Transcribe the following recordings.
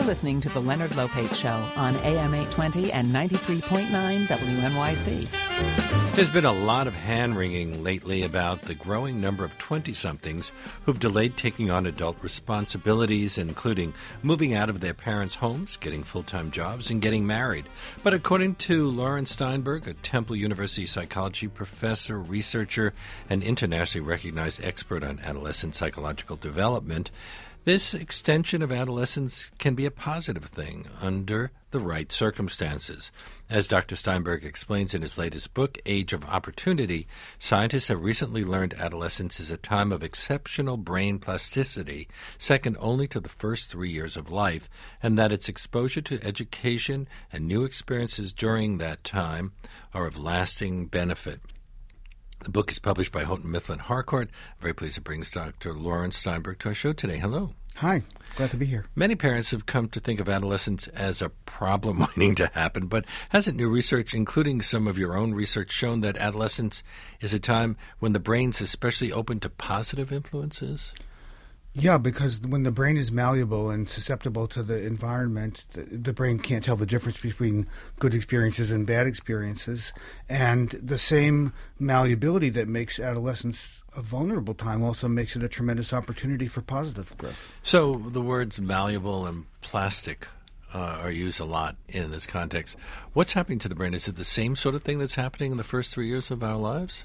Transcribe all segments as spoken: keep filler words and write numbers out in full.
You're listening to The Leonard Lopate Show on A M eight twenty and ninety-three point nine W N Y C. There's been a lot of hand-wringing lately about the growing number of twenty-somethings who've delayed taking on adult responsibilities, including moving out of their parents' homes, getting full-time jobs, and getting married. But according to Lauren Steinberg, a Temple University psychology professor, researcher, and internationally recognized expert on adolescent psychological development, this extension of adolescence can be a positive thing under the right circumstances. As Doctor Steinberg explains in his latest book, Age of Opportunity, scientists have recently learned adolescence is a time of exceptional brain plasticity, second only to the first three years of life, and that its exposure to education and new experiences during that time are of lasting benefit. The book is published by Houghton Mifflin Harcourt. I'm very pleased it brings Doctor Lauren Steinberg to our show today. Hello. Hi. Glad to be here. Many parents have come to think of adolescence as a problem waiting to happen, but hasn't new research, including some of your own research, shown that adolescence is a time when the brain's especially open to positive influences? Yeah, because when the brain is malleable and susceptible to the environment, the, the brain can't tell the difference between good experiences and bad experiences. And the same malleability that makes adolescence a vulnerable time also makes it a tremendous opportunity for positive growth. So the words malleable and plastic uh, are used a lot in this context. What's happening to the brain? Is it the same sort of thing that's happening in the first three years of our lives?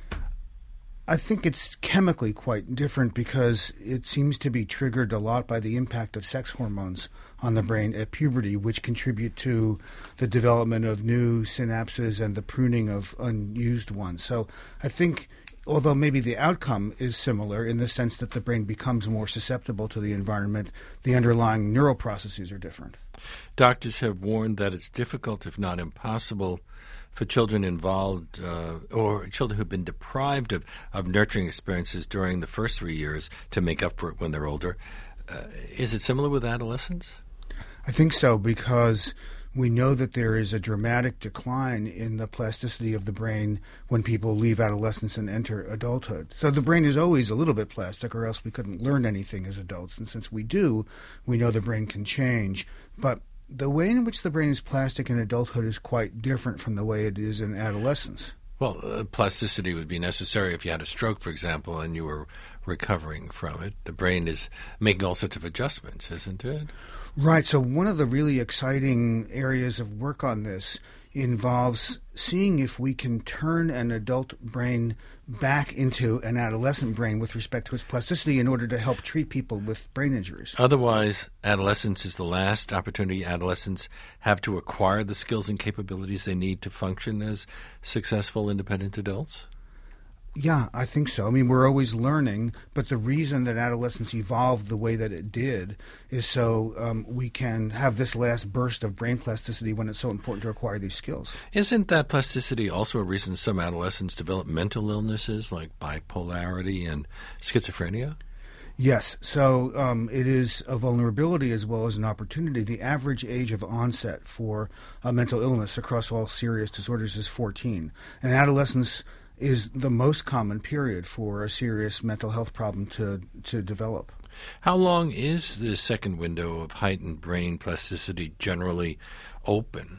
I think it's chemically quite different because it seems to be triggered a lot by the impact of sex hormones on the brain at puberty, which contribute to the development of new synapses and the pruning of unused ones. So I think, although maybe the outcome is similar in the sense that the brain becomes more susceptible to the environment, the underlying neural processes are different. Doctors have warned that it's difficult, if not impossible, for children involved uh, or children who've been deprived of, of nurturing experiences during the first three years to make up for it when they're older. Uh, is it similar with adolescents? I think so, because we know that there is a dramatic decline in the plasticity of the brain when people leave adolescence and enter adulthood. So the brain is always a little bit plastic, or else we couldn't learn anything as adults. And since we do, we know the brain can change. But the way in which the brain is plastic in adulthood is quite different from the way it is in adolescence. Well, uh, plasticity would be necessary if you had a stroke, for example, and you were recovering from it. The brain is making all sorts of adjustments, isn't it? Right. So one of the really exciting areas of work on this involves seeing if we can turn an adult brain back into an adolescent brain with respect to its plasticity in order to help treat people with brain injuries. Otherwise, adolescence is the last opportunity adolescents have to acquire the skills and capabilities they need to function as successful, independent adults? Yeah, I think so. I mean, we're always learning, but the reason that adolescence evolved the way that it did is so um, we can have this last burst of brain plasticity when it's so important to acquire these skills. Isn't that plasticity also a reason some adolescents develop mental illnesses like bipolarity and schizophrenia? Yes. So um, it is a vulnerability as well as an opportunity. The average age of onset for a mental illness across all serious disorders is fourteen. And adolescence is the most common period for a serious mental health problem to, to develop. How long is the second window of heightened brain plasticity generally open?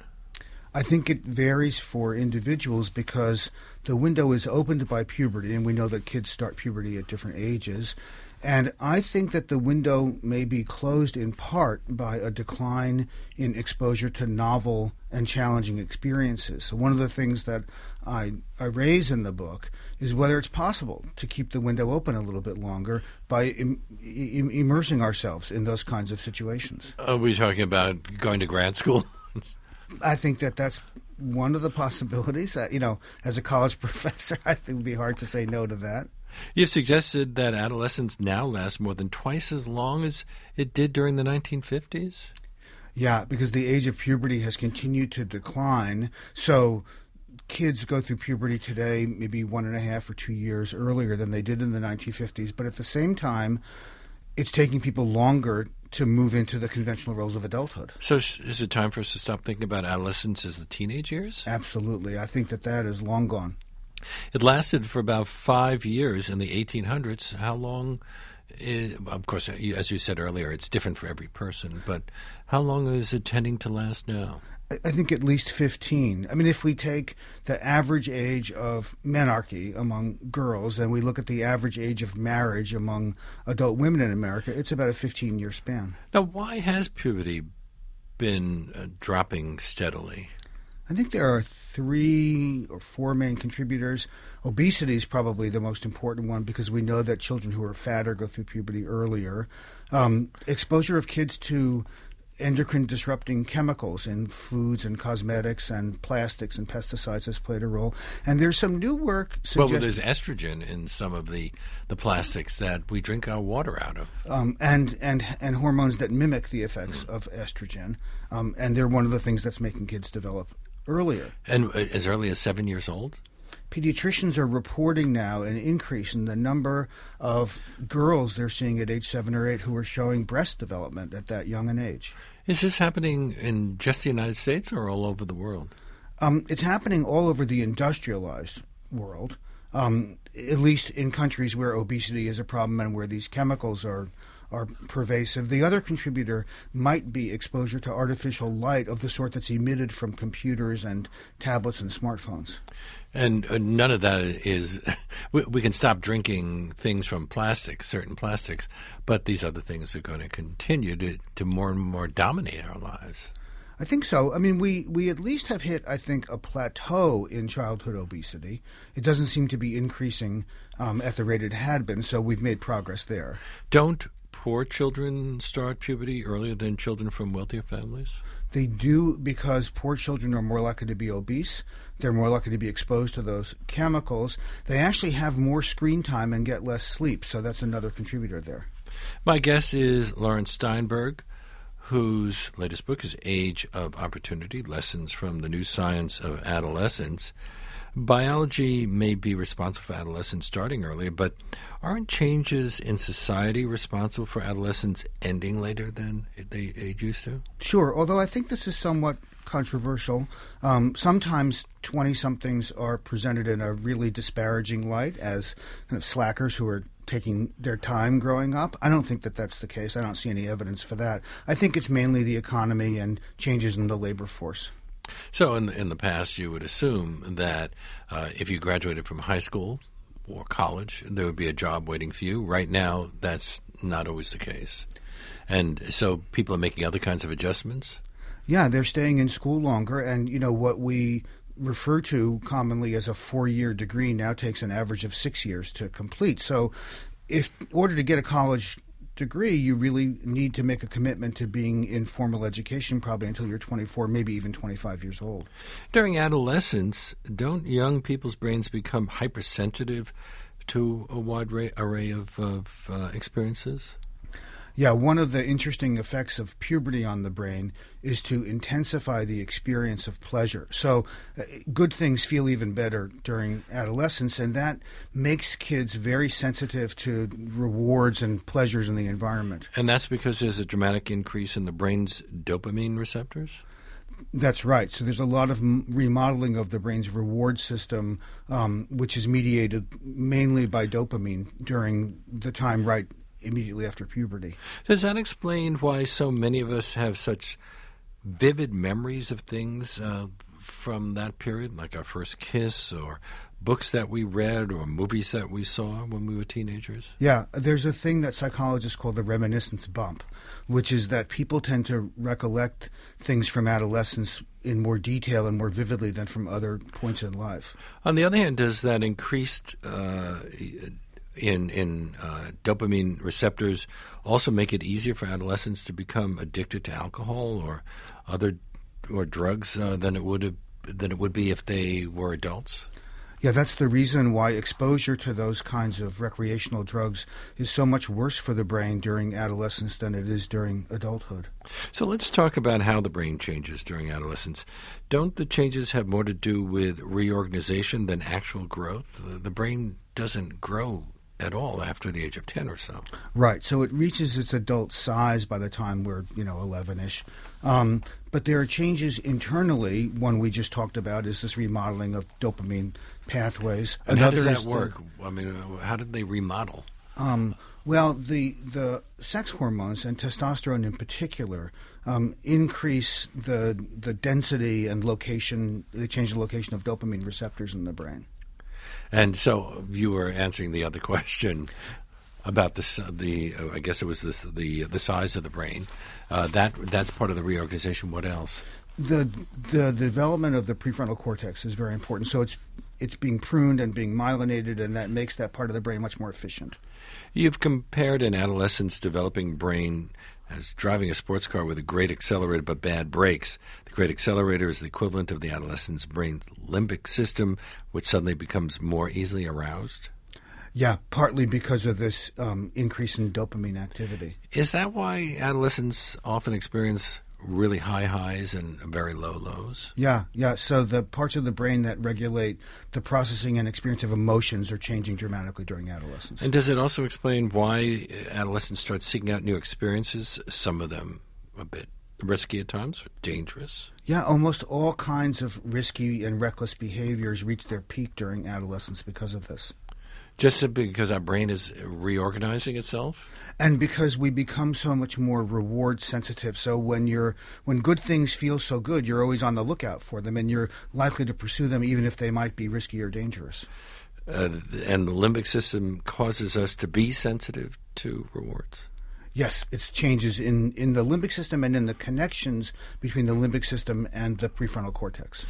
I think it varies for individuals because the window is opened by puberty, and we know that kids start puberty at different ages. And I think that the window may be closed in part by a decline in exposure to novel and challenging experiences. So one of the things that I, I raise in the book is whether it's possible to keep the window open a little bit longer by im- im- immersing ourselves in those kinds of situations. Are we talking about going to grad school? I think that that's one of the possibilities. Uh, you know, as a college professor, I think it would be hard to say no to that. You've suggested that adolescence now lasts more than twice as long as it did during the nineteen fifties? Yeah, because the age of puberty has continued to decline. So kids go through puberty today maybe one and a half or two years earlier than they did in the nineteen fifties. But at the same time, it's taking people longer to move into the conventional roles of adulthood. So is it time for us to stop thinking about adolescence as the teenage years? Absolutely. I think that that is long gone. It lasted for about five years in the eighteen hundreds. How long It, of course, as you said earlier, it's different for every person, but how long is it tending to last now? I think at least fifteen. I mean, if we take the average age of menarche among girls and we look at the average age of marriage among adult women in America, it's about a fifteen-year span. Now, why has puberty been uh, dropping steadily? I think there are three or four main contributors. Obesity is probably the most important one because we know that children who are fatter go through puberty earlier. Um, exposure of kids to endocrine disrupting chemicals in foods and cosmetics and plastics and pesticides has played a role. And there's some new work suggesting... Well, there's estrogen in some of the, the plastics that we drink our water out of. Um, and, and, and hormones that mimic the effects mm. of estrogen. Um, and they're one of the things that's making kids develop earlier. And as early as seven years old? Pediatricians are reporting now an increase in the number of girls they're seeing at age seven or eight who are showing breast development at that young an age. Is this happening in just the United States or all over the world? Um, it's happening all over the industrialized world, um, at least in countries where obesity is a problem and where these chemicals are are pervasive. The other contributor might be exposure to artificial light of the sort that's emitted from computers and tablets and smartphones. And uh, none of that is, we, we can stop drinking things from plastics, certain plastics, but these other things are going to continue to, to more and more dominate our lives. I think so. I mean, we, we at least have hit, I think, a plateau in childhood obesity. It doesn't seem to be increasing um, at the rate it had been, so we've made progress there. Don't poor children start puberty earlier than children from wealthier families? They do, because poor children are more likely to be obese. They're more likely to be exposed to those chemicals. They actually have more screen time and get less sleep, so that's another contributor there. My guest is Lawrence Steinberg, whose latest book is Age of Opportunity, Lessons from the New Science of Adolescence. Biology may be responsible for adolescence starting earlier, but aren't changes in society responsible for adolescence ending later than they, they used to? Sure, although I think this is somewhat controversial. Um, sometimes twenty-somethings are presented in a really disparaging light as kind of slackers who are taking their time growing up. I don't think that that's the case. I don't see any evidence for that. I think it's mainly the economy and changes in the labor force. So in the, in the past, you would assume that uh, if you graduated from high school or college, there would be a job waiting for you. Right now, that's not always the case. And so people are making other kinds of adjustments? Yeah, they're staying in school longer. And, you know, what we refer to commonly as a four-year degree now takes an average of six years to complete. So if in order to get a college degree, you really need to make a commitment to being in formal education probably until you're twenty-four, maybe even twenty-five years old. During adolescence, don't young people's brains become hypersensitive to a wide array of, of uh, experiences? Yeah, one of the interesting effects of puberty on the brain is to intensify the experience of pleasure. So uh, good things feel even better during adolescence, and that makes kids very sensitive to rewards and pleasures in the environment. And that's because there's a dramatic increase in the brain's dopamine receptors? That's right. So there's a lot of m- remodeling of the brain's reward system, um, which is mediated mainly by dopamine during the time right immediately after puberty. Does that explain why so many of us have such vivid memories of things uh, from that period, like our first kiss or books that we read or movies that we saw when we were teenagers? Yeah, there's a thing that psychologists call the reminiscence bump, which is that people tend to recollect things from adolescence in more detail and more vividly than from other points in life. On the other hand, does that increased uh, in in uh, dopamine receptors also make it easier for adolescents to become addicted to alcohol or other or drugs uh, than it would have than it would be if they were adults? Yeah, that's the reason why exposure to those kinds of recreational drugs is so much worse for the brain during adolescence than it is during adulthood. So let's talk about how the brain changes during adolescence. Don't the changes have more to do with reorganization than actual growth? The brain doesn't grow at all after the age of ten or so. Right. So it reaches its adult size by the time we're, you know, eleven-ish. Um, but there are changes internally. One we just talked about is this remodeling of dopamine pathways. And Another how does is that work? The, I mean, how did they remodel? Um, Well, the the sex hormones and testosterone in particular um, increase the the density and location. They change the location of dopamine receptors in the brain. And so you were answering the other question about the the uh, I guess it was this, the the size of the brain. Uh, that that's part of the reorganization. What else? The the development of the prefrontal cortex is very important. So it's it's being pruned and being myelinated, and that makes that part of the brain much more efficient. You've compared an adolescent's developing brain as driving a sports car with a great accelerator but bad brakes. The great accelerator is the equivalent of the adolescent's brain's limbic system, which suddenly becomes more easily aroused. Yeah, partly because of this um, increase in dopamine activity. Is that why adolescents often experience really high highs and very low lows? Yeah, yeah. So the parts of the brain that regulate the processing and experience of emotions are changing dramatically during adolescence. And does it also explain why adolescents start seeking out new experiences, some of them a bit risky at times, or dangerous? Yeah, almost all kinds of risky and reckless behaviors reach their peak during adolescence because of this. Just simply because our brain is reorganizing itself? And because we become so much more reward sensitive. So when you're when good things feel so good, you're always on the lookout for them, and you're likely to pursue them even if they might be risky or dangerous. Uh, and the limbic system causes us to be sensitive to rewards? Yes, it's changes in, in the limbic system and in the connections between the limbic system and the prefrontal cortex.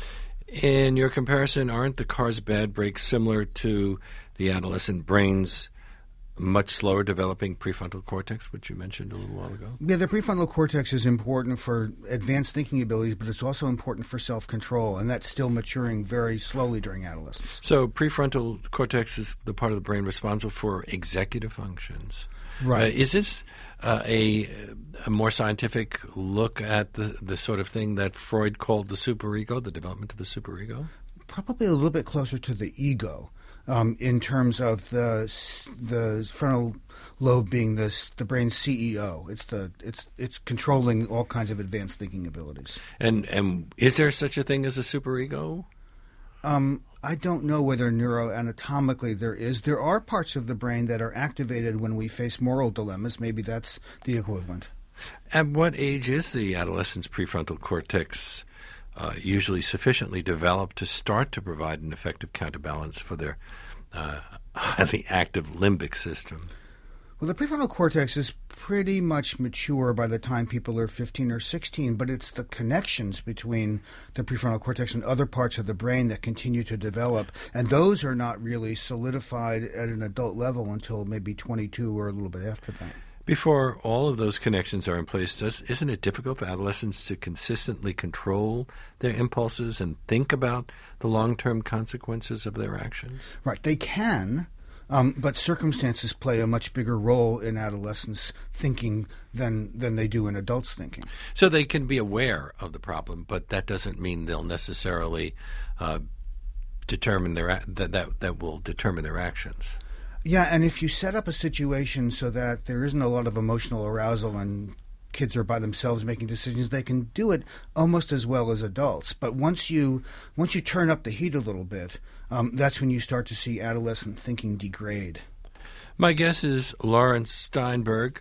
In your comparison, aren't the car's bad brakes similar to the adolescent brain's much slower developing prefrontal cortex, which you mentioned a little while ago? Yeah, the prefrontal cortex is important for advanced thinking abilities, but it's also important for self-control, and that's still maturing very slowly during adolescence. So prefrontal cortex is the part of the brain responsible for executive functions. Right. Uh, is this uh, a, a more scientific look at the, the sort of thing that Freud called the superego, the development of the superego? Probably a little bit closer to the ego. Um, in terms of the the frontal lobe being the the brain's C E O, it's the it's it's controlling all kinds of advanced thinking abilities. And and is there such a thing as a superego? Um, I don't know whether neuroanatomically there is. There are parts of the brain that are activated when we face moral dilemmas. Maybe that's the equivalent. At what age is the adolescent's prefrontal cortex Uh, usually sufficiently developed to start to provide an effective counterbalance for their uh, highly active limbic system? Well, the prefrontal cortex is pretty much mature by the time people are fifteen or sixteen, but it's the connections between the prefrontal cortex and other parts of the brain that continue to develop, and those are not really solidified at an adult level until maybe twenty-two or a little bit after that. Before all of those connections are in place, does, isn't it difficult for adolescents to consistently control their impulses and think about the long-term consequences of their actions? Right. They can, um, but circumstances play a much bigger role in adolescents' thinking than, than they do in adults' thinking. So they can be aware of the problem, but that doesn't mean they'll necessarily uh, determine their that, that that will determine their actions. Yeah, and if you set up a situation so that there isn't a lot of emotional arousal and kids are by themselves making decisions, they can do it almost as well as adults. But once you once you turn up the heat a little bit, um, that's when you start to see adolescent thinking degrade. My guess is Lawrence Steinberg.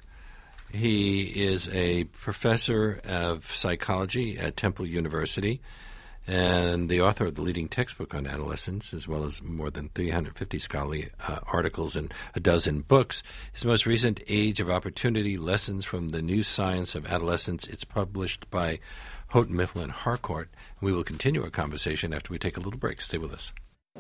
He is a professor of psychology at Temple University and the author of the leading textbook on adolescence, as well as more than three hundred fifty scholarly uh, articles and a dozen books. His most recent Age of Opportunity, Lessons from the New Science of Adolescence, it's published by Houghton Mifflin Harcourt. We will continue our conversation after we take a little break. Stay with us.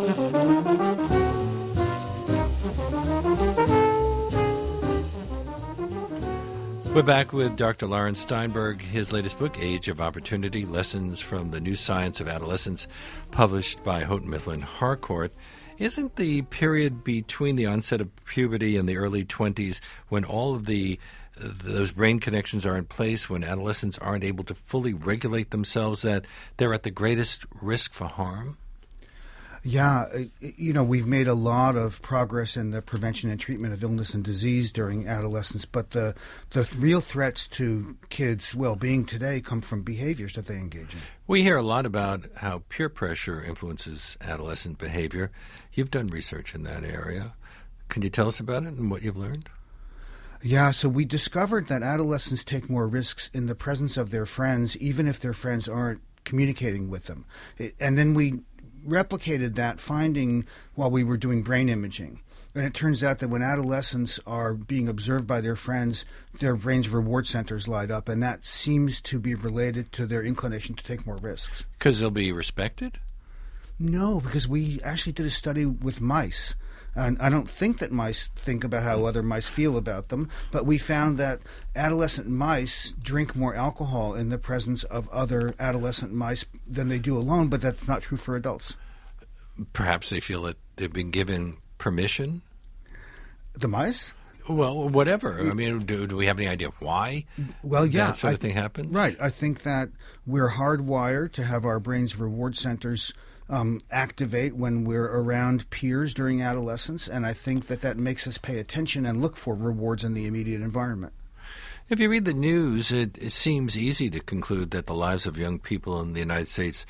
We're back with Doctor Lawrence Steinberg. His latest book, Age of Opportunity, Lessons from the New Science of Adolescence, published by Houghton Mifflin Harcourt. Isn't the period between the onset of puberty and the early twenties, when all of the uh, those brain connections are in place, when adolescents aren't able to fully regulate themselves, that they're at the greatest risk for harm? Yeah, you know, we've made a lot of progress in the prevention and treatment of illness and disease during adolescence, but the the real threats to kids' well-being today come from behaviors that they engage in. We hear a lot about how peer pressure influences adolescent behavior. You've done research in that area. Can you tell us about it and what you've learned? Yeah, so we discovered that adolescents take more risks in the presence of their friends, even if their friends aren't communicating with them. It, and then we replicated that finding while we were doing brain imaging. And it turns out that when adolescents are being observed by their friends, their brain's reward centers light up, and that seems to be related to their inclination to take more risks. Because they'll be respected? No, because we actually did a study with mice. And I don't think that mice think about how other mice feel about them, but we found that adolescent mice drink more alcohol in the presence of other adolescent mice than they do alone, but that's not true for adults. Perhaps they feel that they've been given permission? The mice? Well, whatever. I mean, do, do we have any idea why well, yeah, that sort of I, thing happens? Right. I think that we're hardwired to have our brain's reward centers um, activate when we're around peers during adolescence, and I think that that makes us pay attention and look for rewards in the immediate environment. If you read the news, it, it seems easy to conclude that the lives of young people in the United States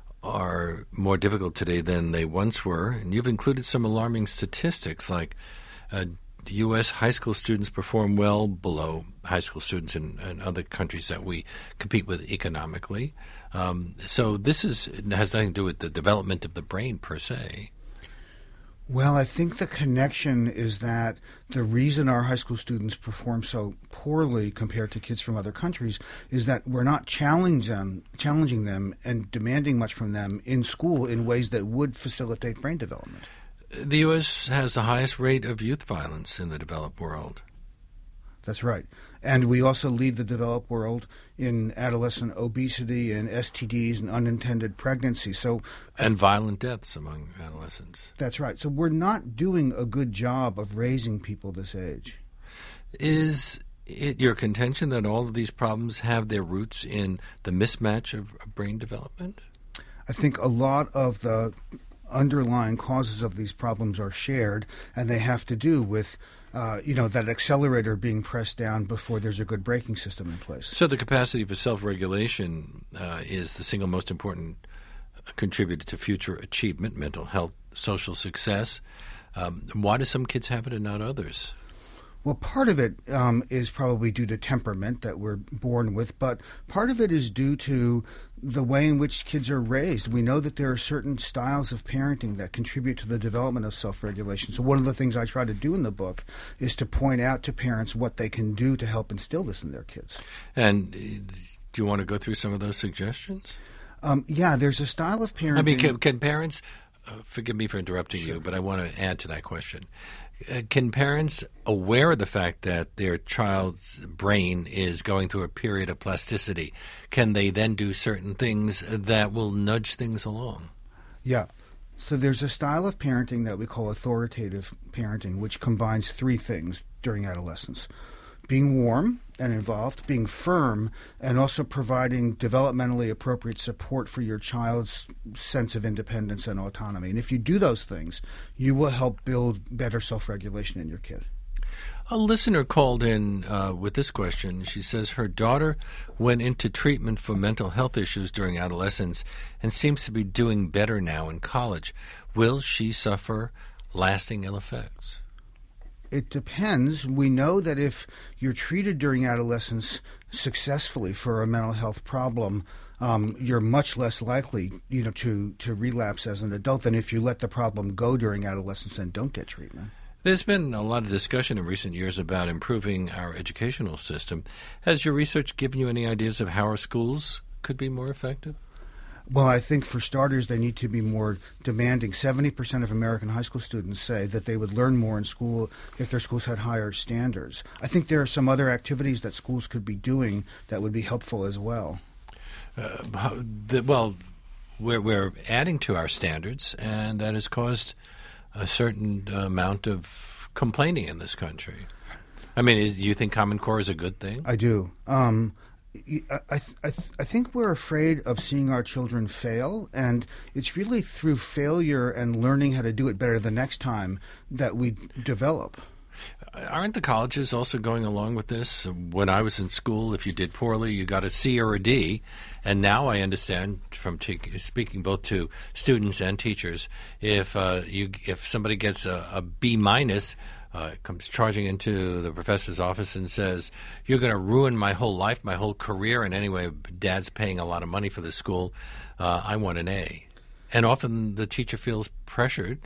are more difficult today than they once were, and you've included some alarming statistics like uh, U S high school students perform well below high school students in, in other countries that we compete with economically. Um, so this is has nothing to do with the development of the brain per se. Well, I think the connection is that the reason our high school students perform so poorly compared to kids from other countries is that we're not challenge them, challenging them and demanding much from them in school in ways that would facilitate brain development. The U S has the highest rate of youth violence in the developed world. That's right. And we also lead the developed world in adolescent obesity and S T Ds and unintended pregnancy. So, and violent deaths among adolescents. That's right. So we're not doing a good job of raising people this age. Is it your contention that all of these problems have their roots in the mismatch of brain development? I think a lot of the underlying causes of these problems are shared, and they have to do with Uh, you know, that accelerator being pressed down before there's a good braking system in place. So the capacity for self-regulation uh, is the single most important contributor to future achievement, mental health, social success. Um, why do some kids have it and not others? Well, part of it um, is probably due to temperament that we're born with, but part of it is due to the way in which kids are raised. We know that there are certain styles of parenting that contribute to the development of self-regulation. So one of the things I try to do in the book is to point out to parents what they can do to help instill this in their kids. And uh, do you want to go through some of those suggestions? Um, yeah, there's a style of parenting. I mean, can, can parents, uh, forgive me for interrupting Sure. you, but I want to add to that question. Uh, can parents, aware of the fact that their child's brain is going through a period of plasticity, can they then do certain things that will nudge things along? Yeah. So there's a style of parenting that we call authoritative parenting, which combines three things during adolescence: being warm and involved, being firm, and also providing developmentally appropriate support for your child's sense of independence and autonomy. And if you do those things, you will help build better self-regulation in your kid. A listener called in uh, with this question. She says her daughter went into treatment for mental health issues during adolescence and seems to be doing better now in college. Will she suffer lasting ill effects? It depends. We know that if you're treated during adolescence successfully for a mental health problem, um, you're much less likely, you know, to, to relapse as an adult than if you let the problem go during adolescence and don't get treatment. There's been a lot of discussion in recent years about improving our educational system. Has your research given you any ideas of how our schools could be more effective? Well, I think for starters, they need to be more demanding. seventy percent of American high school students say that they would learn more in school if their schools had higher standards. I think there are some other activities that schools could be doing that would be helpful as well. Uh, the, well, we're, we're adding to our standards, and that has caused a certain amount of complaining in this country. I mean, is, do you think Common Core is a good thing? I do. Um, I, I, I, I think we're afraid of seeing our children fail, and it's really through failure and learning how to do it better the next time that we develop. Aren't the colleges also going along with this? When I was in school, if you did poorly, you got a C or a D. And now I understand from t- speaking both to students and teachers, if uh, you if somebody gets a, a B minus, uh, comes charging into the professor's office and says, "You're going to ruin my whole life, my whole career, and anyway, Dad's paying a lot of money for the school. Uh, I want an A." And often the teacher feels pressured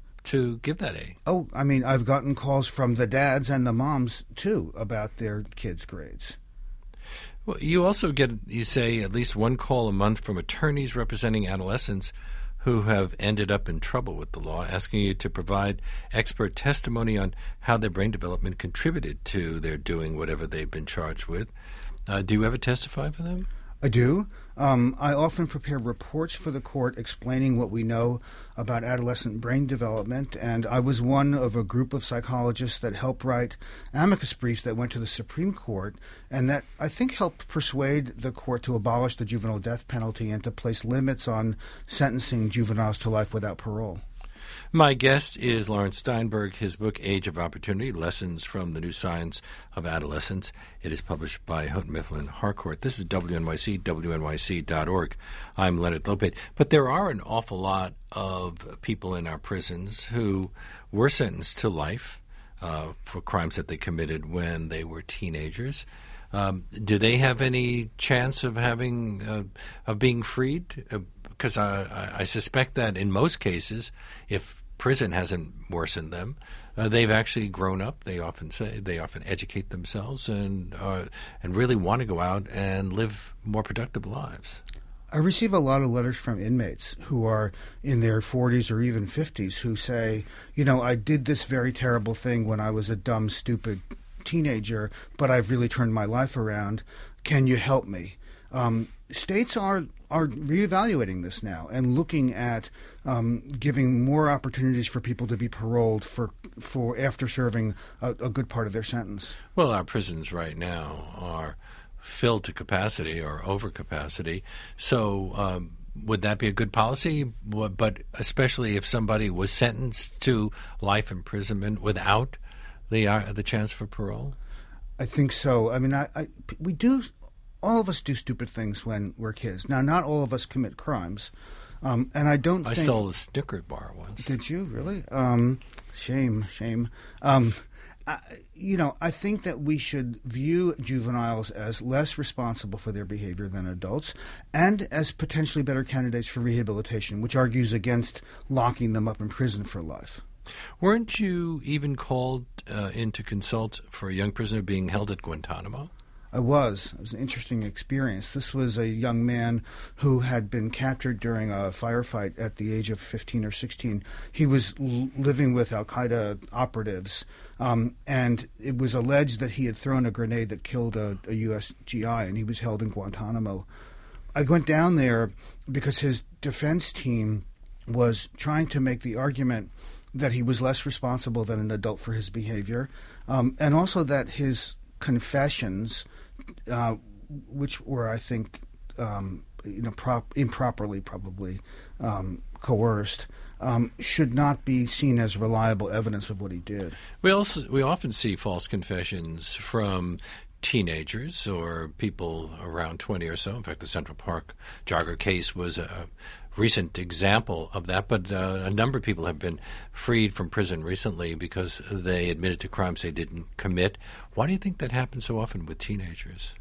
to give that A. Oh, I mean, I've gotten calls from the dads and the moms, too, about their kids' grades. Well, you also get, you say, at least one call a month from attorneys representing adolescents who have ended up in trouble with the law, asking you to provide expert testimony on how their brain development contributed to their doing whatever they've been charged with. Uh, do you ever testify for them? I do. Um, I often prepare reports for the court explaining what we know about adolescent brain development, and I was one of a group of psychologists that helped write amicus briefs that went to the Supreme Court, and that I think helped persuade the court to abolish the juvenile death penalty and to place limits on sentencing juveniles to life without parole. My guest is Lawrence Steinberg. His book, Age of Opportunity, Lessons from the New Science of Adolescence. It is published by Houghton Mifflin Harcourt. This is W N Y C, W N Y C dot org. I'm Leonard Lopate. But there are an awful lot of people in our prisons who were sentenced to life uh, for crimes that they committed when they were teenagers. Um, do they have any chance of having uh, of being freed? Uh, because I, I suspect that in most cases, if prison hasn't worsened them, uh, they've actually grown up. They often say they often educate themselves and uh, and really want to go out and live more productive lives. I receive a lot of letters from inmates who are in their forties or even fifties who say, you know, I did this very terrible thing when I was a dumb, stupid teenager, but I've really turned my life around. Can you help me? Um, states are are reevaluating this now and looking at um, giving more opportunities for people to be paroled for for after serving a, a good part of their sentence. Well, our prisons right now are filled to capacity or over capacity. So um, would that be a good policy? But especially if somebody was sentenced to life imprisonment without the uh, the chance for parole? I think so. I mean, I, I we do. All of us do stupid things when we're kids. Now, not all of us commit crimes, um, and I don't. I think, stole a Snicker bar once. Did you really? Um, shame, shame. Um, I, you know, I think that we should view juveniles as less responsible for their behavior than adults, and as potentially better candidates for rehabilitation, which argues against locking them up in prison for life. Weren't you even called uh, in to consult for a young prisoner being held at Guantanamo? I was. It was an interesting experience. This was a young man who had been captured during a firefight at the age of fifteen or sixteen. He was l- living with al-Qaeda operatives, um, and it was alleged that he had thrown a grenade that killed a, a U S G I, and he was held in Guantanamo. I went down there because his defense team was trying to make the argument that he was less responsible than an adult for his behavior, um, and also that his confessions, uh, which were, I think, um, you know, prop- improperly probably um, coerced, um, should not be seen as reliable evidence of what he did. We also we often see false confessions from teenagers or people around twenty or so. In fact, the Central Park jogger case was a recent example of that, but uh, a number of people have been freed from prison recently because they admitted to crimes they didn't commit. Why do you think that happens so often with teenagers?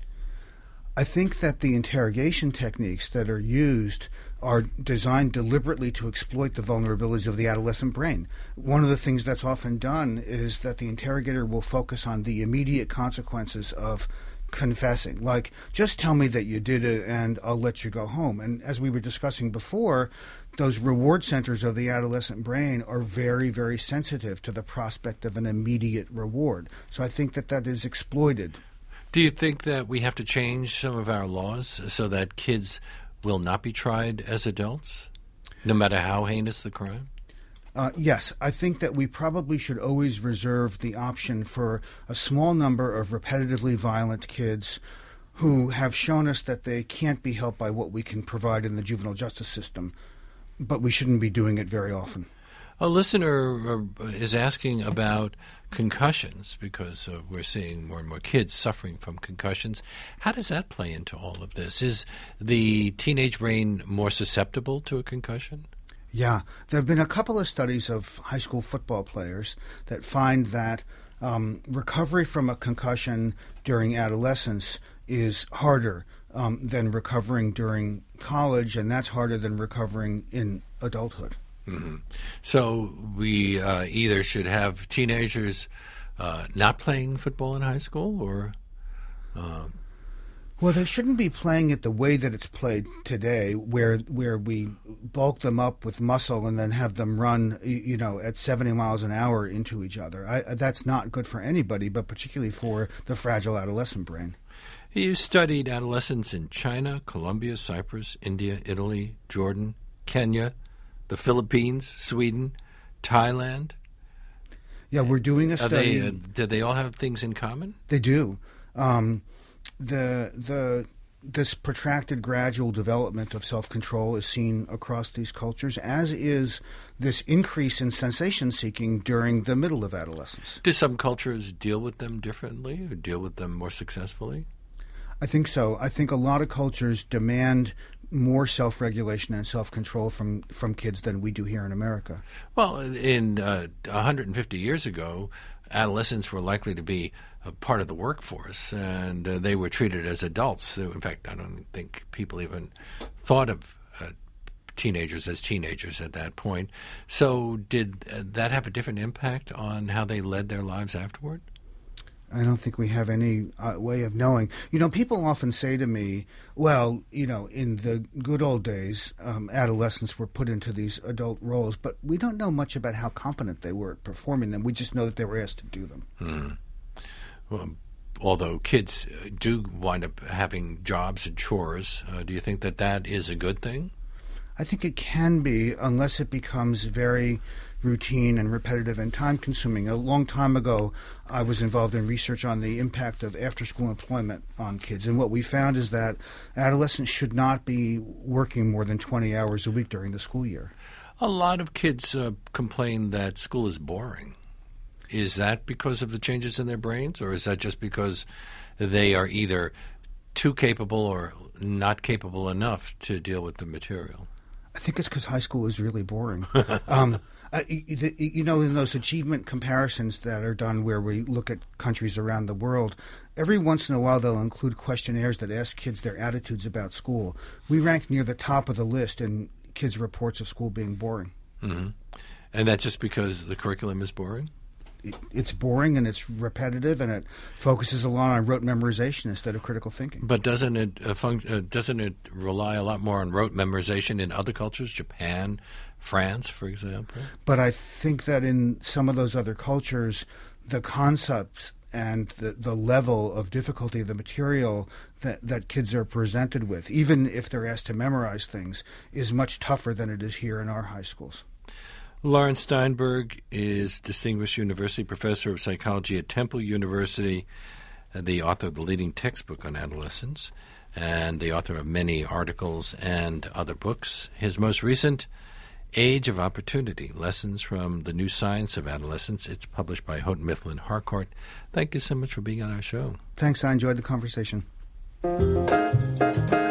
I think that the interrogation techniques that are used are designed deliberately to exploit the vulnerabilities of the adolescent brain. One of the things that's often done is that the interrogator will focus on the immediate consequences of confessing, like, just tell me that you did it and I'll let you go home. And as we were discussing before, those reward centers of the adolescent brain are very, very sensitive to the prospect of an immediate reward. So I think that that is exploited. Do you think that we have to change some of our laws so that kids will not be tried as adults, no matter how heinous the crime? Uh, yes, I think that we probably should always reserve the option for a small number of repetitively violent kids who have shown us that they can't be helped by what we can provide in the juvenile justice system, but we shouldn't be doing it very often. A listener uh, is asking about concussions because uh, we're seeing more and more kids suffering from concussions. How does that play into all of this? Is the teenage brain more susceptible to a concussion? Yeah. There have been a couple of studies of high school football players that find that um, recovery from a concussion during adolescence is harder um, than recovering during college, and that's harder than recovering in adulthood. Mm-hmm. So we uh, either should have teenagers uh, not playing football in high school, or... Uh, Well, they shouldn't be playing it the way that it's played today, where where we bulk them up with muscle and then have them run, you know, at seventy miles an hour into each other. I, that's not good for anybody, but particularly for the fragile adolescent brain. You studied adolescents in China, Colombia, Cyprus, India, Italy, Jordan, Kenya, the Philippines, Sweden, Thailand. Yeah, we're doing a study. Are they, uh, do they all have things in common? They do. Um, the the this protracted gradual development of self-control is seen across these cultures, as is this increase in sensation seeking during the middle of adolescence. Do some cultures deal with them differently or deal with them more successfully? I think so. I think a lot of cultures demand more self-regulation and self-control from, from kids than we do here in America. Well, in uh, one hundred fifty years ago, adolescents were likely to be a part of the workforce, and uh, they were treated as adults. So, in fact, I don't think people even thought of uh, teenagers as teenagers at that point. So did uh, that have a different impact on how they led their lives afterward? I don't think we have any uh, way of knowing. You know, people often say to me, well, you know, in the good old days, um, adolescents were put into these adult roles, but we don't know much about how competent they were at performing them. We just know that they were asked to do them. Hmm. Well, although kids do wind up having jobs and chores, uh, do you think that that is a good thing? I think it can be, unless it becomes very routine and repetitive and time-consuming. A long time ago, I was involved in research on the impact of after-school employment on kids, and what we found is that adolescents should not be working more than twenty hours a week during the school year. A lot of kids uh, complain that school is boring. Is that because of the changes in their brains, or is that just because they are either too capable or not capable enough to deal with the material? I think it's because high school is really boring. um, uh, you, you know, in those achievement comparisons that are done where we look at countries around the world, every once in a while they'll include questionnaires that ask kids their attitudes about school. We rank near the top of the list in kids' reports of school being boring. Mm-hmm. And that's just because the curriculum is boring? It's boring and it's repetitive and it focuses a lot on rote memorization instead of critical thinking. But doesn't it uh, func- uh, doesn't it rely a lot more on rote memorization in other cultures, Japan, France, for example? But I think that in some of those other cultures, the concepts and the, the level of difficulty of the material that, that kids are presented with, even if they're asked to memorize things, is much tougher than it is here in our high schools. Lawrence Steinberg is Distinguished University Professor of Psychology at Temple University, the author of the leading textbook on adolescence, and the author of many articles and other books. His most recent, Age of Opportunity, Lessons from the New Science of Adolescence. It's published by Houghton Mifflin Harcourt. Thank you so much for being on our show. Thanks. I enjoyed the conversation.